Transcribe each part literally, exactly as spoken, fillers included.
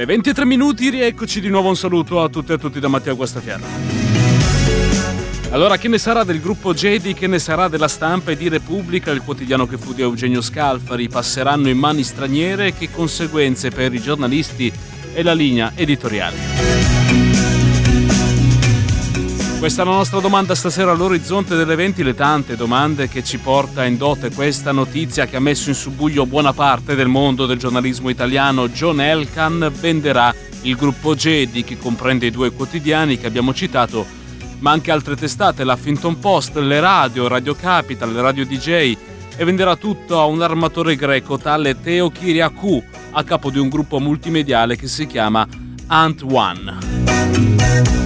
Le venti e tre minuti, rieccoci di nuovo, un saluto a tutte e a tutti da Matteo Guastafiano. Allora, che ne sarà del gruppo Gedi, che ne sarà della Stampa e di Repubblica, il quotidiano che fu di Eugenio Scalfari? Passeranno in mani straniere? Che conseguenze per i giornalisti e la linea editoriale? Questa è la nostra domanda stasera all'orizzonte delle venti, le tante domande che ci porta in dote questa notizia che ha messo in subbuglio buona parte del mondo del giornalismo italiano. John Elkann venderà il gruppo Gedi, che comprende i due quotidiani che abbiamo citato, ma anche altre testate, l'Huffington Post, le radio, Radio Capital, Radio D J, e venderà tutto a un armatore greco tale Theo Kyriakou, a capo di un gruppo multimediale che si chiama Ant One.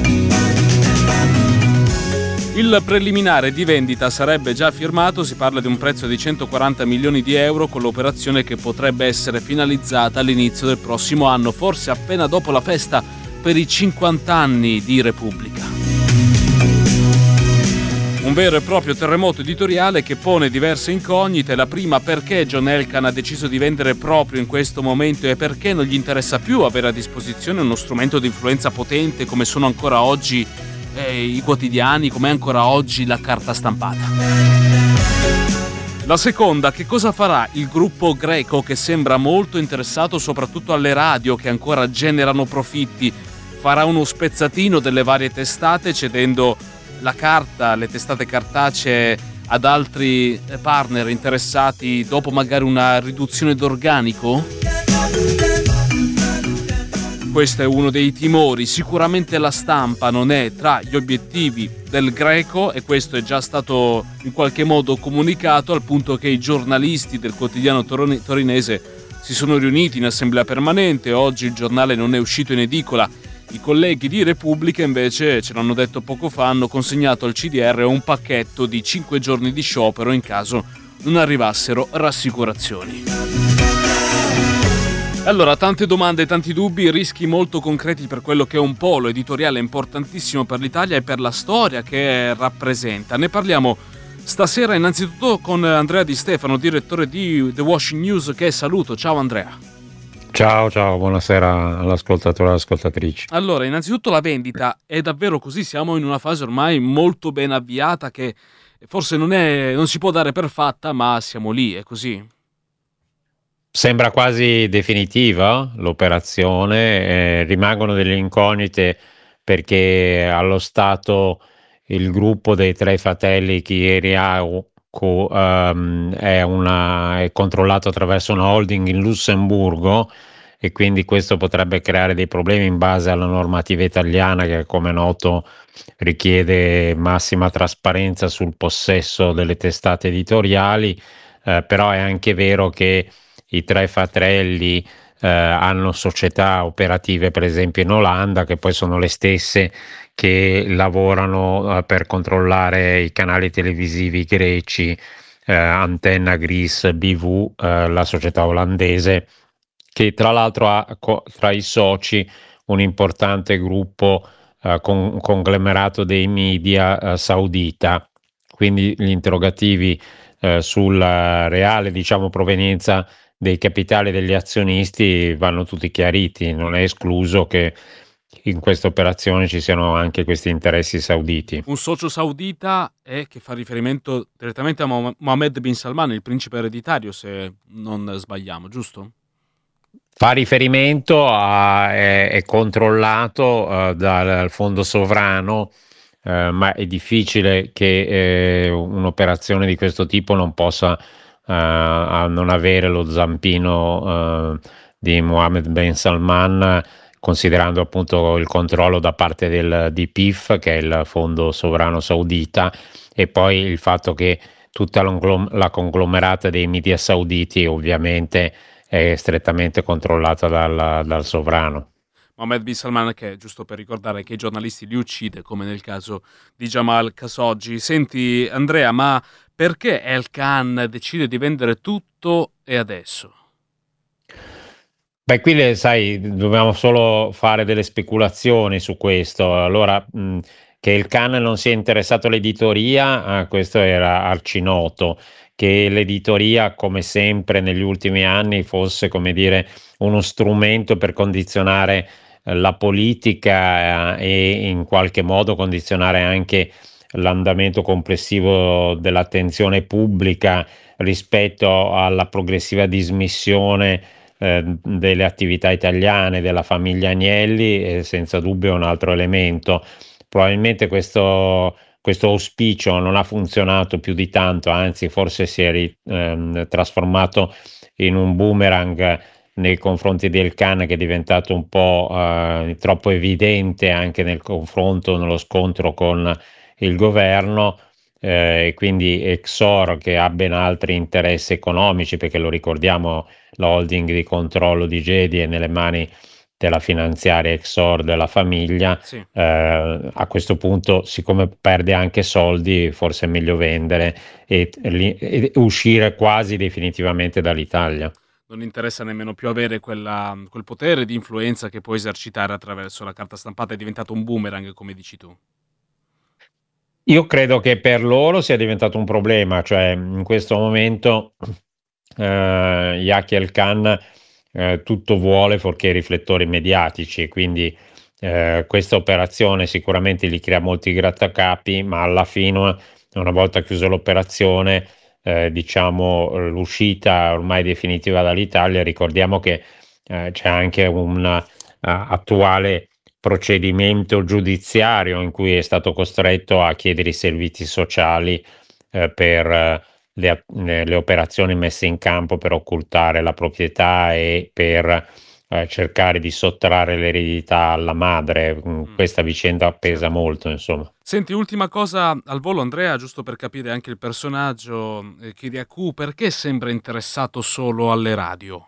Il preliminare di vendita sarebbe già firmato, si parla di un prezzo di centoquaranta milioni di euro, con l'operazione che potrebbe essere finalizzata all'inizio del prossimo anno, forse appena dopo la festa per i cinquanta anni di Repubblica. Un vero e proprio terremoto editoriale che pone diverse incognite. La prima: perché John Elkann ha deciso di vendere proprio in questo momento e perché non gli interessa più avere a disposizione uno strumento di influenza potente come sono ancora oggi eh, i quotidiani, come è ancora oggi la carta stampata. La seconda: che cosa farà il gruppo greco, che sembra molto interessato soprattutto alle radio che ancora generano profitti? Farà uno spezzatino delle varie testate, cedendo la carta, le testate cartacee, ad altri partner interessati dopo magari una riduzione d'organico? Questo è uno dei timori. Sicuramente la Stampa non è tra gli obiettivi del greco, e questo è già stato in qualche modo comunicato, al punto che i giornalisti del quotidiano torinese si sono riuniti in assemblea permanente. Oggi il giornale non è uscito in edicola. I colleghi di Repubblica invece, ce l'hanno detto poco fa, hanno consegnato al C D R un pacchetto di cinque giorni di sciopero in caso non arrivassero rassicurazioni. Allora, tante domande, tanti dubbi, rischi molto concreti per quello che è un polo editoriale importantissimo per l'Italia e per la storia che rappresenta. Ne parliamo stasera innanzitutto con Andrea Di Stefano, direttore di The Washington News, che saluto. Ciao Andrea. Ciao, ciao, buonasera all'ascoltatore e all'ascoltatrice. Allora, innanzitutto la vendita è davvero così? Siamo in una fase ormai molto ben avviata che forse non è, non si può dare per fatta, ma siamo lì, è così? Sembra quasi definitiva l'operazione, eh, rimangono delle incognite perché allo stato il gruppo dei tre fratelli Kyriakou Um, è, una, è controllato attraverso una holding in Lussemburgo, e quindi questo potrebbe creare dei problemi in base alla normativa italiana, che come noto richiede massima trasparenza sul possesso delle testate editoriali. Eh, però è anche vero che i tre fratelli eh, hanno società operative per esempio in Olanda, che poi sono le stesse che lavorano uh, per controllare i canali televisivi greci, uh, Antenna Greece B V, uh, la società olandese, che tra l'altro ha co- tra i soci un importante gruppo uh, con- conglomerato dei media uh, saudita. Quindi gli interrogativi uh, sulla reale, diciamo, provenienza dei capitali degli azionisti vanno tutti chiariti. Non è escluso che in questa operazione ci siano anche questi interessi sauditi. Un socio saudita è che fa riferimento direttamente a Mohammed bin Salman, il principe ereditario, se non sbagliamo, giusto? Fa riferimento a, è, è controllato uh, dal fondo sovrano, uh, ma è difficile che eh, un'operazione di questo tipo non possa uh, a non avere lo zampino uh, di Mohammed bin Salman, considerando appunto il controllo da parte del D P I F, che è il fondo sovrano saudita, e poi il fatto che tutta la conglomerata dei media sauditi ovviamente è strettamente controllata dal, dal sovrano. Mohammed bin Salman, che, giusto per ricordare, che i giornalisti li uccide, come nel caso di Jamal Khashoggi. Senti Andrea, ma perché Elkann decide di vendere tutto e adesso? Beh, qui le, sai, dobbiamo solo fare delle speculazioni su questo. Allora, mh, che Elkann non sia interessato all'editoria, eh, questo era arcinoto. Che l'editoria, come sempre negli ultimi anni, fosse, come dire, uno strumento per condizionare eh, la politica eh, e in qualche modo condizionare anche l'andamento complessivo dell'attenzione pubblica rispetto alla progressiva dismissione eh, delle attività italiane, della famiglia Agnelli, è senza dubbio un altro elemento. Probabilmente questo, questo auspicio non ha funzionato più di tanto, anzi forse si è ri- ehm, trasformato in un boomerang nei confronti del Khan, che è diventato un po' eh, troppo evidente anche nel confronto, nello scontro con il governo, eh, e quindi Exor, che ha ben altri interessi economici, perché lo ricordiamo, la holding di controllo di Gedi è nelle mani della finanziaria Exor della famiglia. Sì. Eh, a questo punto, siccome perde anche soldi, forse è meglio vendere e, e uscire quasi definitivamente dall'Italia. Non interessa nemmeno più avere quella, quel potere di influenza che può esercitare attraverso la carta stampata, è diventato un boomerang, come dici tu. Io credo che per loro sia diventato un problema, cioè in questo momento eh, Yaki El-Khan eh, tutto vuole fuorché i riflettori mediatici, quindi eh, questa operazione sicuramente gli crea molti grattacapi, ma alla fine, una volta chiusa l'operazione, eh, diciamo l'uscita ormai definitiva dall'Italia, ricordiamo che eh, c'è anche un uh, attuale procedimento giudiziario in cui è stato costretto a chiedere i servizi sociali eh, per eh, le, eh, le operazioni messe in campo per occultare la proprietà e per eh, cercare di sottrarre l'eredità alla madre. Mm, Mm, Questa vicenda pesa certo. molto, insomma. Senti, ultima cosa al volo, Andrea, giusto per capire anche il personaggio, eh, Kyriakou, perché sembra interessato solo alle radio?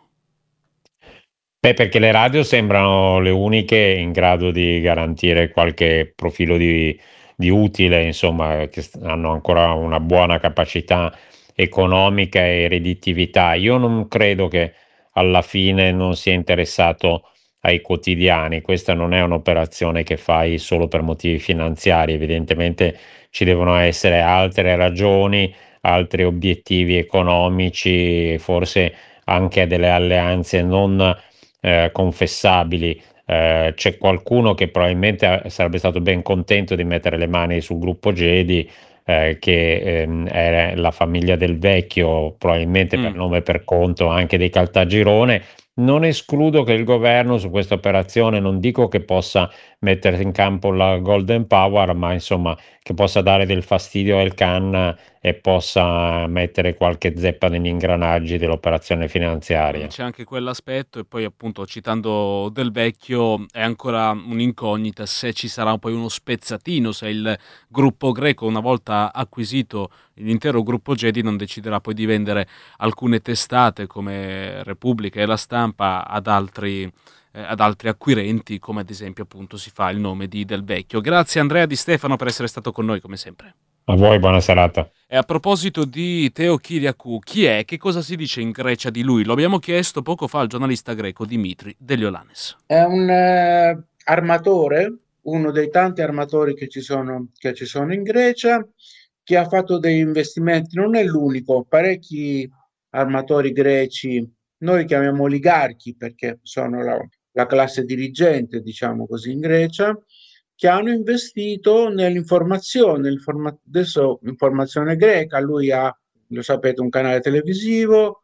Beh, perché le radio sembrano le uniche in grado di garantire qualche profilo di, di utile, insomma, che s- hanno ancora una buona capacità economica e redditività. Io non credo che alla fine non sia interessato ai quotidiani. Questa non è un'operazione che fai solo per motivi finanziari. Evidentemente ci devono essere altre ragioni, altri obiettivi economici, forse anche delle alleanze non eh, confessabili. Eh, c'è qualcuno che probabilmente eh, sarebbe stato ben contento di mettere le mani sul gruppo Gedi, eh, che ehm, è la famiglia del vecchio, probabilmente per Mm. nome e per conto anche dei Caltagirone. Non escludo che il governo su questa operazione, non dico che possa mettere in campo la Golden Power, ma insomma che possa dare del fastidio al Khan e possa mettere qualche zeppa negli ingranaggi dell'operazione Mm, finanziaria. c'è anche quell'aspetto e poi appunto citando Del Vecchio è ancora un'incognita se ci sarà poi uno spezzatino, se il gruppo greco una volta acquisito l'intero gruppo Gedi non deciderà poi di vendere alcune testate come Repubblica e La Stampa ad altri, eh, ad altri acquirenti, come ad esempio appunto si fa il nome di Del Vecchio. Grazie Andrea Di Stefano per essere stato con noi come sempre. A voi, buona serata. E a proposito di Teo Kyriakou, chi è? Che cosa si dice in Grecia di lui? Lo abbiamo chiesto poco fa al giornalista greco Dimitri Deliolannis. È un eh, armatore, uno dei tanti armatori che ci sono, che ci sono in Grecia, che ha fatto degli investimenti, non è l'unico, parecchi armatori greci, noi li chiamiamo oligarchi perché sono la, la classe dirigente, diciamo così, in Grecia, che hanno investito nell'informazione, l'informa- adesso informazione greca, lui ha, lo sapete, un canale televisivo,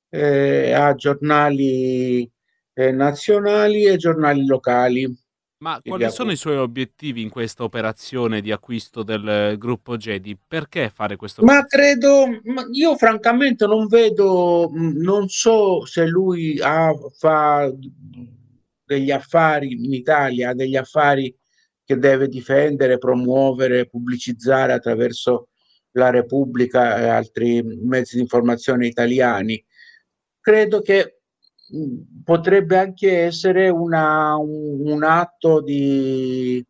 eh, ha giornali eh, nazionali e giornali locali. Ma quali sono Kyriakou. i suoi obiettivi in questa operazione di acquisto del eh, gruppo Gedi? Perché fare questa Ma operazione? credo, ma io francamente non vedo, mh, non so se lui ha, fa degli affari in Italia, ha degli affari che deve difendere, promuovere, pubblicizzare attraverso la Repubblica e altri mezzi di informazione italiani. Credo che mh, potrebbe anche essere una, un, un atto di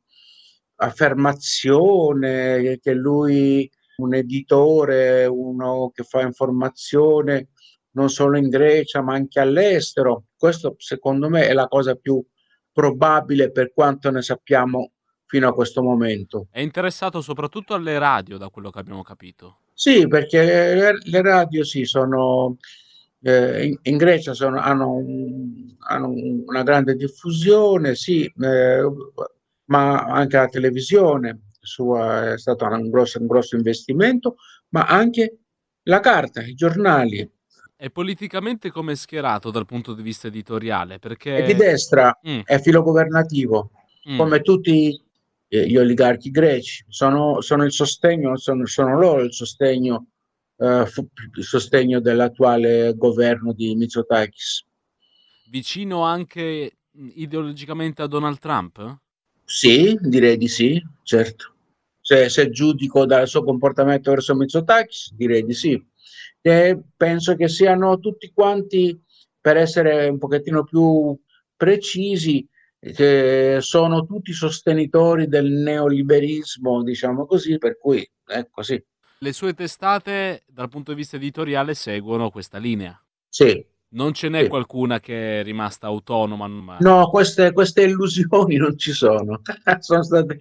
affermazione che lui un editore, uno che fa informazione non solo in Grecia ma anche all'estero. Questo secondo me è la cosa più probabile per quanto ne sappiamo fino a questo momento. È interessato soprattutto alle radio, da quello che abbiamo capito. Sì, perché le, le radio sì, sono eh, in, in Grecia sono, hanno, un- hanno una grande diffusione, sì, eh, ma anche la televisione sua è stato un grosso, un grosso investimento, ma anche la carta, i giornali. È politicamente come schierato dal punto di vista editoriale? È di Perché... destra, Mm, è filogovernativo, mm. come tutti eh, gli oligarchi greci, sono, sono il sostegno, sono, sono loro il sostegno, eh, fu- il sostegno dell'attuale governo di Mitsotakis. Vicino anche mh, ideologicamente a Donald Trump? Sì, direi di sì, certo. Se, se giudico dal suo comportamento verso Mitsotakis, direi di sì. E penso che siano tutti quanti, per essere un pochettino più precisi, che sono tutti sostenitori del neoliberismo, diciamo così, per cui è così. Le sue testate, dal punto di vista editoriale, seguono questa linea. Sì, Non ce n'è sì. qualcuna che è rimasta autonoma, ma... No, queste, queste illusioni non ci sono. Sono state...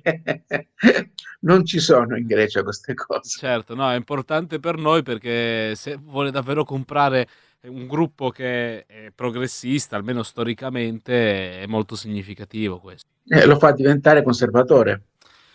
non ci sono in Grecia queste cose. Certo, no, è importante per noi perché se vuole davvero comprare un gruppo che è progressista, almeno storicamente, è molto significativo questo. Eh, lo fa diventare conservatore.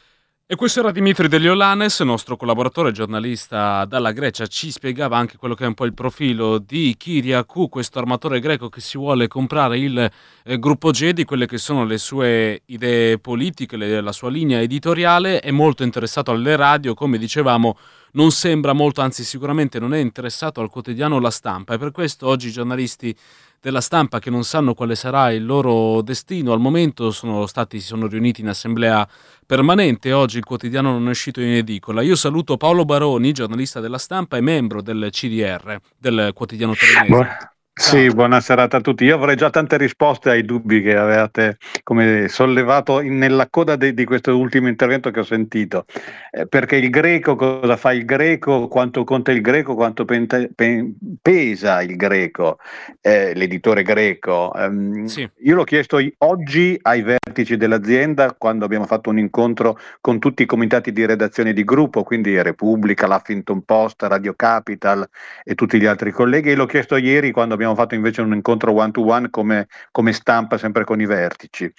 E questo era Dimitri Deliolannes, nostro collaboratore giornalista dalla Grecia, ci spiegava anche quello che è un po' il profilo di Kyriakou, questo armatore greco che si vuole comprare il eh, gruppo Gedi, quelle che sono le sue idee politiche, le, la sua linea editoriale, è molto interessato alle radio, come dicevamo, non sembra molto, anzi sicuramente non è interessato al quotidiano La Stampa e per questo oggi i giornalisti della Stampa che non sanno quale sarà il loro destino al momento sono stati, si sono riuniti in assemblea permanente. Oggi il quotidiano non è uscito in edicola. Io saluto Paolo Baroni, giornalista della Stampa e membro del C D R, del quotidiano torinese. Bu- Ciao. Sì, buona serata a tutti. Io avrei già tante risposte ai dubbi che avevate come sollevato in- nella coda de- di questo ultimo intervento che ho sentito. Eh, perché il greco, cosa fa il greco, quanto conta il greco, quanto penta- pe- pesa il greco, eh, l'editore greco. Ehm, Sì. io l'ho chiesto i- oggi ai vertici dell'azienda quando abbiamo fatto un incontro con tutti i comitati di redazione di gruppo, quindi Repubblica, l'Huffington Post, Radio Capital e tutti gli altri colleghi, e l'ho chiesto ieri quando abbiamo fatto invece un incontro one to one come, come Stampa, sempre con i vertici.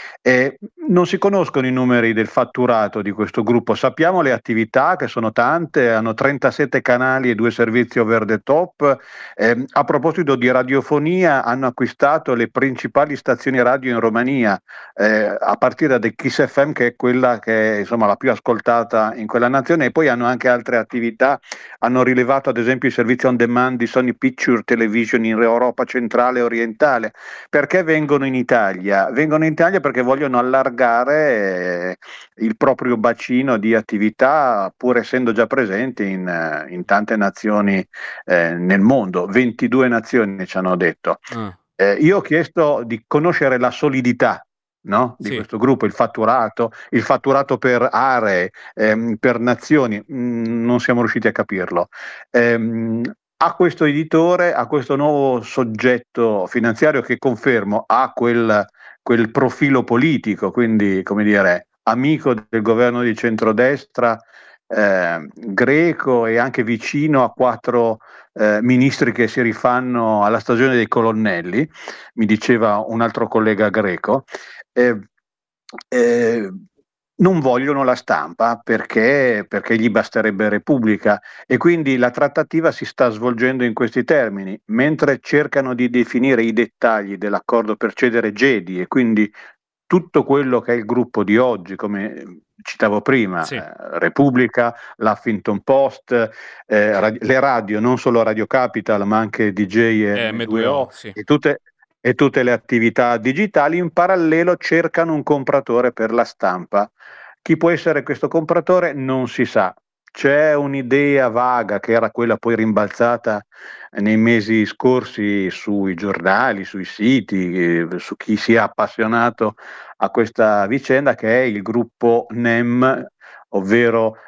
E non si conoscono i numeri del fatturato di questo gruppo, sappiamo le attività che sono tante, hanno trentasette canali e due servizi over the top. Eh, a proposito di radiofonia, hanno acquistato le principali stazioni radio in Romania, eh, a partire da Kiss F M, che è quella che è insomma la più ascoltata in quella nazione, e poi hanno anche altre attività. Hanno rilevato ad esempio i servizi on demand di Sony Picture Television in Europa centrale e orientale. Perché vengono in Italia? Vengono in Italia perché vogliono allargare eh, il proprio bacino di attività, pur essendo già presenti in, eh, in tante nazioni eh, nel mondo. ventidue nazioni ci hanno detto. Ah, Eh, io ho chiesto di conoscere la solidità, no? Di sì. questo gruppo, il fatturato, il fatturato per aree, ehm, per nazioni, mh, non siamo riusciti a capirlo. Ehm, a questo editore, a questo nuovo soggetto finanziario che confermo ha quel, quel profilo politico, quindi come dire, amico del governo di centrodestra eh, greco e anche vicino a quattro eh, ministri che si rifanno alla stagione dei colonnelli, mi diceva un altro collega greco. Eh, eh, non vogliono la Stampa perché, perché gli basterebbe Repubblica, e quindi la trattativa si sta svolgendo in questi termini, mentre cercano di definire i dettagli dell'accordo per cedere Gedi e quindi tutto quello che è il gruppo di oggi, come citavo prima, Sì. eh, Repubblica, l'Huffington Post, eh, radi- le radio, non solo Radio Capital ma anche D J e M due O, sì. e tutte, e tutte le attività digitali in parallelo cercano un compratore per la Stampa. Chi può essere questo compratore non si sa. C'è un'idea vaga che era quella poi rimbalzata nei mesi scorsi sui giornali, sui siti, eh, su chi si è appassionato a questa vicenda, che è il gruppo N E M, ovvero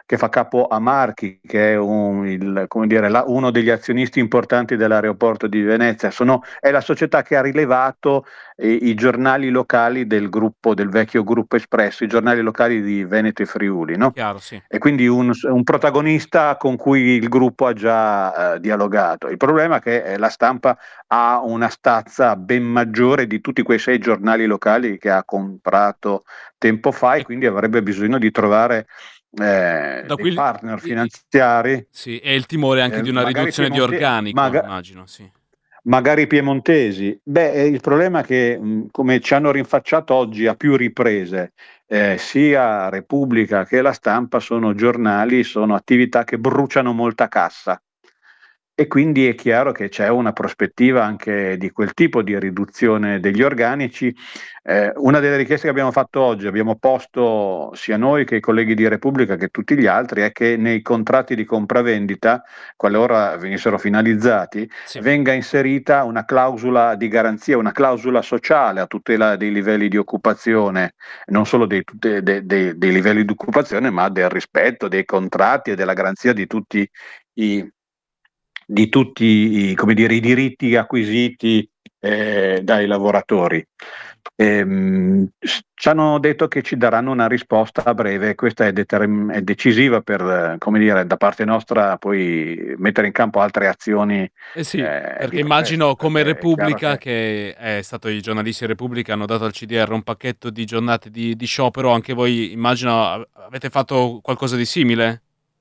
che fa capo a Marchi, che è un, il, come dire, la, uno degli azionisti importanti dell'aeroporto di Venezia. Sono, è la società che ha rilevato eh, i giornali locali del gruppo, del vecchio gruppo Espresso, i giornali locali di Veneto e Friuli, no? Chiaro, sì. E quindi un, un protagonista con cui il gruppo ha già eh, dialogato. Il problema è che eh, la Stampa ha una stazza ben maggiore di tutti quei sei giornali locali che ha comprato tempo fa, e quindi avrebbe bisogno di trovare eh, Da dei qui- partner finanziari. Sì, e il timore anche Eh, di una magari riduzione di Piemonte- organico, maga- immagino, sì. Magari piemontesi. Beh, eh, il problema è che, mh, come ci hanno rinfacciato oggi a più riprese, eh, sia Repubblica che La Stampa sono giornali, sono attività che bruciano molta cassa. E quindi è chiaro che c'è una prospettiva anche di quel tipo di riduzione degli organici. Eh, una delle richieste che abbiamo fatto oggi, abbiamo posto sia noi che i colleghi di Repubblica che tutti gli altri, è che nei contratti di compravendita, qualora venissero finalizzati, Sì. venga inserita una clausola di garanzia, una clausola sociale a tutela dei livelli di occupazione, non solo dei, tutte- dei- dei- dei livelli di occupazione, ma del rispetto dei contratti e della garanzia di tutti i di tutti i, come dire, i diritti acquisiti eh, dai lavoratori. Ehm, ci hanno detto che ci daranno una risposta a breve. Questa è, determ- è decisiva per, eh, come dire, da parte nostra poi mettere in campo altre azioni. Eh sì, eh, perché di immagino protesta, come perché è Repubblica, chiaro che è stato i giornalisti di Repubblica, hanno dato al C D R un pacchetto di giornate di, di sciopero, anche voi immagino av- avete fatto qualcosa di simile?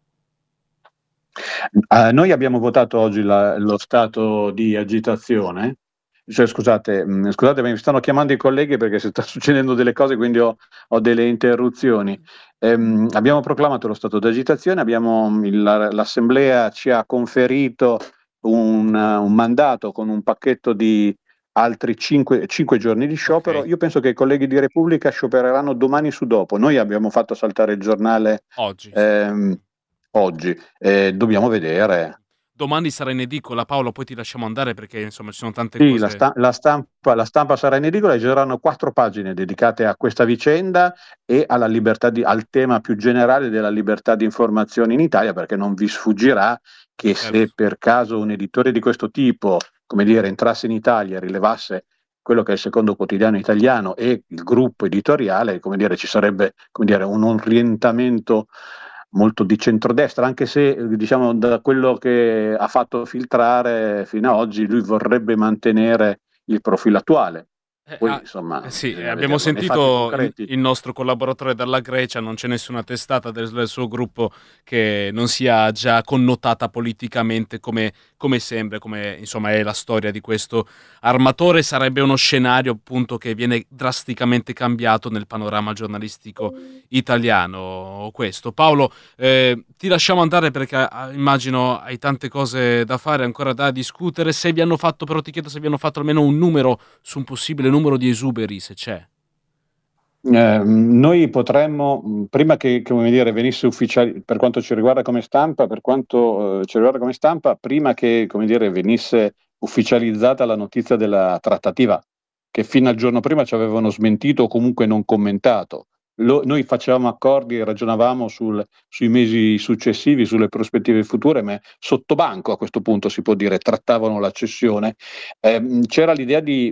Eh, noi abbiamo votato oggi la- lo stato di agitazione. Cioè, scusate, mh, scusate, mi stanno chiamando i colleghi perché si sta succedendo delle cose, quindi ho, ho delle interruzioni. Ehm, abbiamo proclamato lo stato di agitazione, abbiamo, il- la- l'Assemblea ci ha conferito un, un mandato con un pacchetto di altri cinque, cinque giorni di sciopero. Ok. Io penso che i colleghi di Repubblica sciopereranno domani su dopo. Noi abbiamo fatto saltare il giornale Oggi, sì. ehm, oggi. Eh, dobbiamo vedere. Domani sarà in edicola, Paolo, poi ti lasciamo andare perché insomma ci sono tante Sì, cose. la, sta- la stampa, la stampa sarà in edicola e ci saranno quattro pagine dedicate a questa vicenda e alla libertà di, al tema più generale della libertà di informazione in Italia, perché non vi sfuggirà che Certo. se per caso un editore di questo tipo, come dire, entrasse in Italia e rilevasse quello che è il secondo quotidiano italiano e il gruppo editoriale, come dire, ci sarebbe, come dire, un orientamento molto di centrodestra, anche se diciamo da quello che ha fatto filtrare fino ad oggi lui vorrebbe mantenere il profilo attuale. Eh, Poi ah, insomma eh sì, bisogna abbiamo vederlo nei fatti sentito il, concreti. il nostro collaboratore dalla Grecia, non c'è nessuna testata del, del suo gruppo che non sia già connotata politicamente come, come sembra, come insomma è la storia di questo armatore. Sarebbe uno scenario appunto che viene drasticamente cambiato nel panorama giornalistico italiano questo. Paolo, eh, ti lasciamo andare perché ah, immagino hai tante cose da fare, ancora da discutere. Se vi hanno fatto, però ti chiedo se vi hanno fatto almeno un numero su un possibile numero di esuberi, se c'è. Eh, noi potremmo, prima che come dire, venisse ufficiale, per quanto ci riguarda come stampa, per quanto eh, ci riguarda come stampa, prima che come dire, venisse ufficializzata la notizia della trattativa, che fino al giorno prima ci avevano smentito o comunque non commentato. Lo, noi facevamo accordi e ragionavamo sul, sui mesi successivi, sulle prospettive future, ma sotto banco a questo punto si può dire, trattavano la cessione. Eh, c'era l'idea di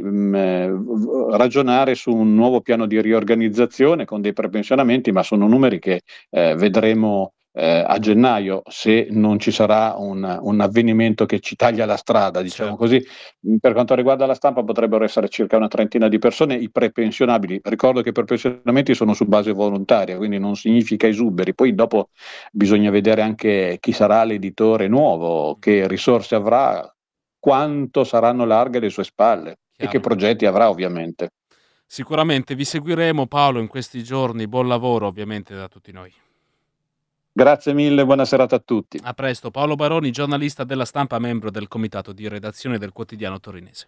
mh, ragionare su un nuovo piano di riorganizzazione con dei prepensionamenti, ma sono numeri che eh, vedremo eh, a gennaio, se non ci sarà un, un avvenimento che ci taglia la strada, diciamo Certo. così. Per quanto riguarda la stampa potrebbero essere circa una trentina di persone, i prepensionabili. Ricordo che i prepensionamenti sono su base volontaria, quindi non significa esuberi. Poi dopo bisogna vedere anche chi sarà l'editore nuovo, che risorse avrà, quanto saranno larghe le sue spalle Chiaro. e che progetti avrà ovviamente. Sicuramente vi seguiremo, Paolo, in questi giorni. Buon lavoro ovviamente da tutti noi. Grazie mille, buona serata a tutti. A presto. Paolo Baroni, giornalista della Stampa, membro del comitato di redazione del quotidiano torinese.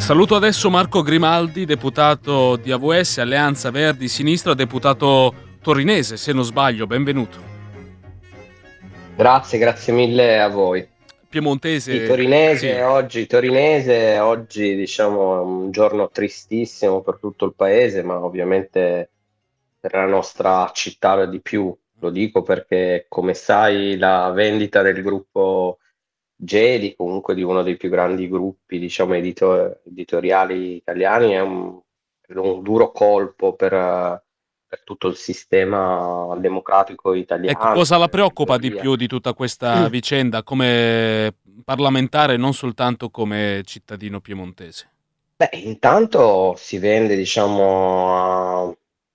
Saluto adesso Marco Grimaldi, deputato di A V S, Alleanza Verdi Sinistra, deputato torinese, se non sbaglio, benvenuto. Grazie, grazie mille a voi. Piemontese. Sì, torinese, sì. oggi torinese, oggi diciamo è un giorno tristissimo per tutto il paese, ma ovviamente per la nostra città di più. Lo dico perché, come sai, la vendita del gruppo Gedi, comunque di uno dei più grandi gruppi, diciamo, edito- editoriali italiani, è un, è un duro colpo per, eh, per tutto il sistema democratico italiano. Ecco, cosa la per preoccupa di l'editoria. più di tutta questa vicenda come parlamentare, non soltanto come cittadino piemontese? Beh, intanto si vende, diciamo, a,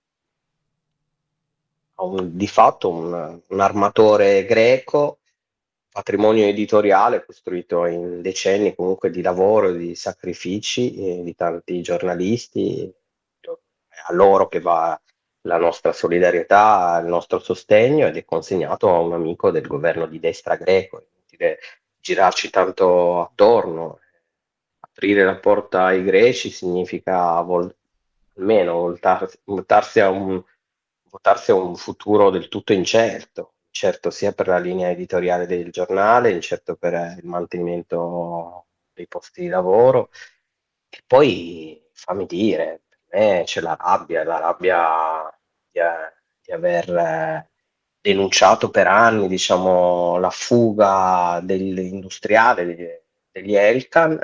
a un- di fatto un, un armatore greco, patrimonio editoriale costruito in decenni comunque di lavoro, di sacrifici eh, di tanti giornalisti. È a loro che va la nostra solidarietà, il nostro sostegno, ed è consegnato a un amico del governo di destra greco. È inutile girarci tanto attorno. Aprire la porta ai greci significa vol- almeno voltar- voltarsi a un, votarsi a un futuro del tutto incerto, incerto sia per la linea editoriale del giornale, incerto per eh, il mantenimento dei posti di lavoro. E poi fammi dire, per me c'è la rabbia, la rabbia di, eh, di aver eh, denunciato per anni, diciamo, la fuga dell'industriale degli, degli Elkan,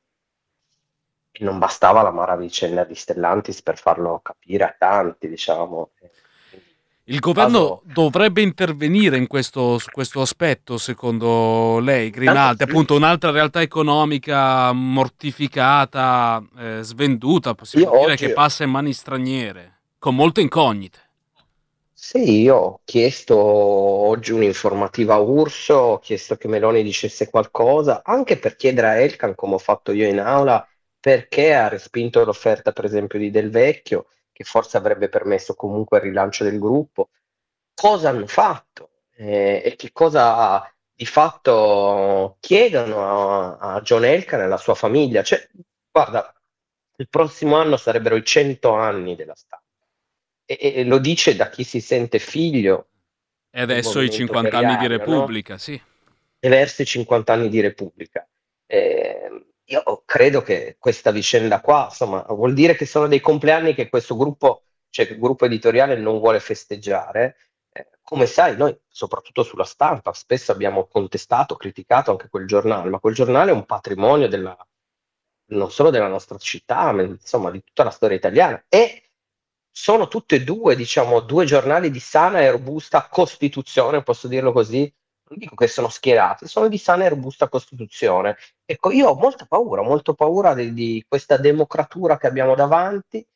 e non bastava l'amara vicenda di Stellantis per farlo capire a tanti, diciamo. Quindi, Il in governo caso, dovrebbe intervenire in questo, su questo aspetto, secondo lei, intanto Grimaldi? sì, Appunto, un'altra realtà economica mortificata, eh, svenduta, possiamo io dire, che oggi, passa in mani straniere, con molte incognite. sì, io ho chiesto oggi un'informativa a Urso, ho chiesto che Meloni dicesse qualcosa, anche per chiedere a Elkan, come ho fatto io in aula, perché ha respinto l'offerta, per esempio, di Del Vecchio, che forse avrebbe permesso comunque il rilancio del gruppo. Cosa hanno fatto eh, e che cosa di fatto chiedono a, a John Elkann e alla sua famiglia. Cioè, guarda, il prossimo anno sarebbero i cento anni della stampa e, e- e lo dice da chi si sente figlio E del adesso i movimento cinquanta anni di operario, no? Repubblica, sì. E verso i cinquanta anni di Repubblica. Eh, io credo che questa vicenda qua, insomma, vuol dire che sono dei compleanni che questo gruppo, cioè che il gruppo editoriale non vuole festeggiare. Eh, come sai, noi, soprattutto sulla stampa, spesso abbiamo contestato, criticato anche quel giornale, ma quel giornale è un patrimonio della, non solo della nostra città, ma insomma di tutta la storia italiana. E sono tutte e due, diciamo, due giornali di sana e robusta costituzione, posso dirlo così. Non dico che sono schierati, sono di sana e robusta costituzione. Ecco, io ho molta paura, ho molto paura di, di questa democratura che abbiamo davanti,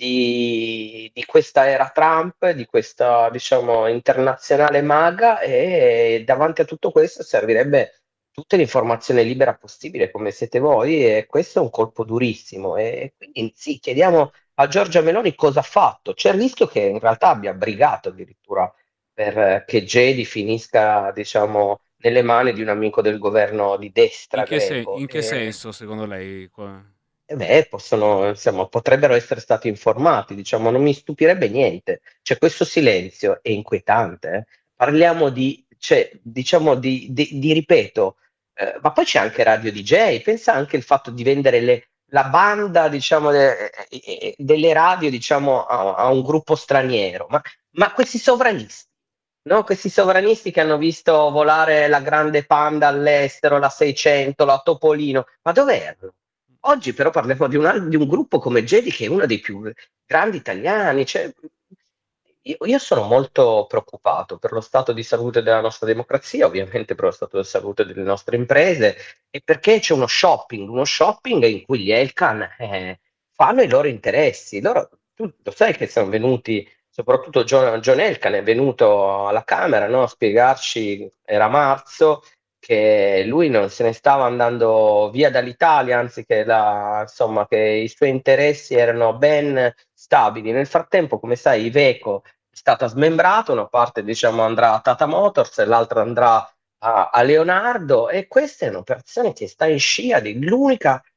di, di questa era Trump, di questa, diciamo, internazionale maga, e davanti a tutto questo servirebbe tutta l'informazione libera possibile, come siete voi, e questo è un colpo durissimo. E quindi sì, chiediamo a Giorgia Meloni cosa ha fatto. C'è il rischio che in realtà abbia brigato addirittura per eh, che Gedi finisca, diciamo, nelle mani di un amico del governo di In destra che, se- greco. in che E, senso, secondo lei? qua- e beh, possono, insomma, potrebbero essere stati informati, diciamo, non mi stupirebbe niente. Cioè, questo silenzio è inquietante. eh. Parliamo di, cioè, diciamo, di, di- di- ripeto, eh, ma poi c'è anche Radio D J, pensa anche il fatto di vendere le- la banda, diciamo, de- eh, eh, delle radio, diciamo, a, a un gruppo straniero. Ma, ma questi sovranisti, no? Questi sovranisti che hanno visto volare la grande Panda all'estero, la seicento, la Topolino, ma dov'erano? Oggi però parliamo di un, al- di un gruppo come Gedi, che è uno dei più grandi italiani. Cioè, io, io sono molto preoccupato per lo stato di salute della nostra democrazia, ovviamente per lo stato di salute delle nostre imprese, e perché c'è uno shopping, uno shopping in cui gli Elkan eh, fanno i loro interessi. Loro, tu lo sai che sono venuti, soprattutto John, John Elkan è venuto alla Camera, no, a spiegarci, era marzo, che lui non se ne stava andando via dall'Italia, anzi che, la, insomma, che i suoi interessi erano ben stabili. Nel frattempo, come sai, Iveco è stata smembrata, una parte, diciamo, andrà a Tata Motors e l'altra andrà a, a Leonardo, e questa è un'operazione che sta in scia dell'unica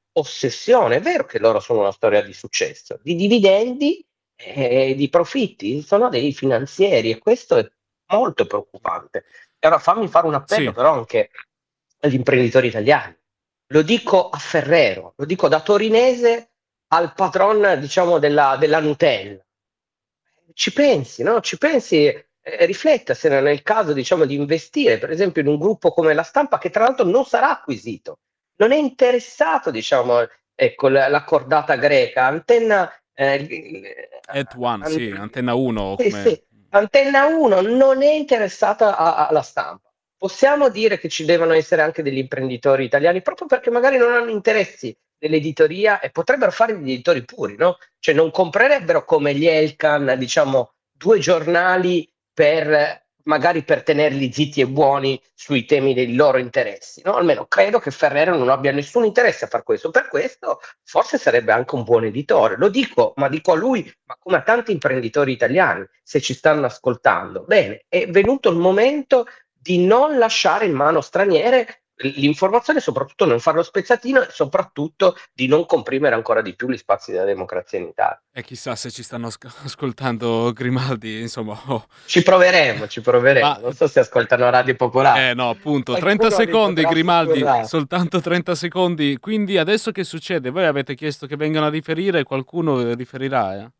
ossessione. È vero che loro sono una storia di successo, di dividendi e di profitti, sono dei finanzieri, e questo è molto preoccupante. E allora fammi fare un appello Sì. però anche agli imprenditori italiani. Lo dico a Ferrero, lo dico da torinese al patron, diciamo, della, della Nutella. Ci pensi, no? Ci pensi, eh, rifletta se non è il caso, diciamo, di investire, per esempio, in un gruppo come La Stampa, che tra l'altro non sarà acquisito, non è interessato, diciamo, ecco, la, la cordata greca, Antenna, eh, Et One, an- sì, Antenna uno sì, come... sì, Antenna uno non è interessata a- alla Stampa. Possiamo dire che ci devono essere anche degli imprenditori italiani, proprio perché magari non hanno interessi dell'editoria e potrebbero fare gli editori puri, no? Cioè non comprerebbero come gli Elkan, diciamo, due giornali per magari per tenerli zitti e buoni sui temi dei loro interessi, no? Almeno credo che Ferrero non abbia nessun interesse a far questo. Per questo forse sarebbe anche un buon editore. Lo dico, ma dico a lui, ma come a tanti imprenditori italiani, se ci stanno ascoltando. Bene, è venuto il momento di non lasciare in mano straniere l'informazione, soprattutto non farlo spezzatino, e soprattutto di non comprimere ancora di più gli spazi della democrazia in Italia. E chissà se ci stanno asc- ascoltando Grimaldi, insomma. Oh. Ci proveremo, ci proveremo. Ma- Non so se ascoltano Radio Popolare. Eh no, appunto, Qualcuno trenta li secondi potrà Grimaldi, sussurrare. soltanto trenta secondi. Quindi adesso che succede? Voi avete chiesto che vengano a riferire, qualcuno riferirà, eh?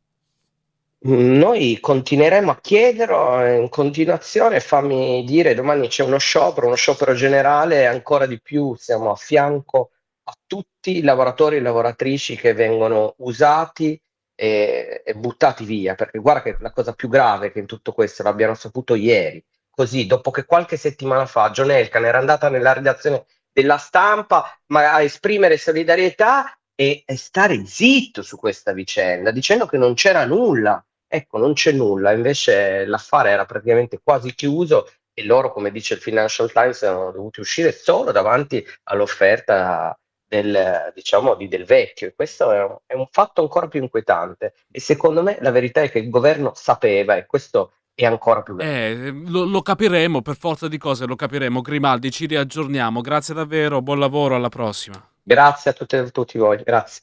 Noi continueremo a chiederlo in continuazione. Fammi dire, domani c'è uno sciopero, uno sciopero generale, e ancora di più siamo a fianco a tutti i lavoratori e lavoratrici che vengono usati e, e buttati via, perché guarda che la cosa più grave è che in tutto questo l'abbiano saputo ieri, così dopo che qualche settimana fa John Elkann era andata nella redazione della Stampa ma a esprimere solidarietà e, e stare zitto su questa vicenda, dicendo che non c'era nulla. Ecco, non c'è nulla, invece l'affare era praticamente quasi chiuso e loro, come dice il Financial Times, erano dovuti uscire solo davanti all'offerta del, diciamo, di Del Vecchio. E questo è un, è un fatto ancora più inquietante. E secondo me la verità è che il governo sapeva, e questo è ancora più grave. Eh, lo, lo capiremo, per forza di cose lo capiremo. Grimaldi, ci riaggiorniamo. Grazie davvero, buon lavoro, alla prossima. Grazie a tutte e a tutti voi, grazie.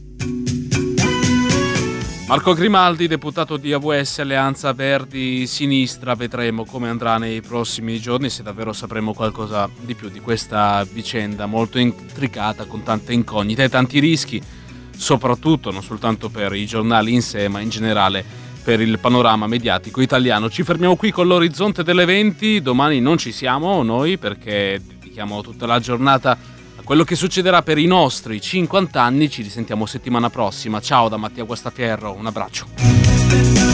Marco Grimaldi, deputato di A V S Alleanza Verdi Sinistra, vedremo come andrà nei prossimi giorni, se davvero sapremo qualcosa di più di questa vicenda molto intricata, con tante incognite e tanti rischi, soprattutto non soltanto per i giornali in sé, ma in generale per il panorama mediatico italiano. Ci fermiamo qui con l'orizzonte delle venti, domani non ci siamo noi perché dedichiamo tutta la giornata quello che succederà per i nostri cinquanta anni. Ci risentiamo settimana prossima. Ciao da Mattia Guastafierro, un abbraccio.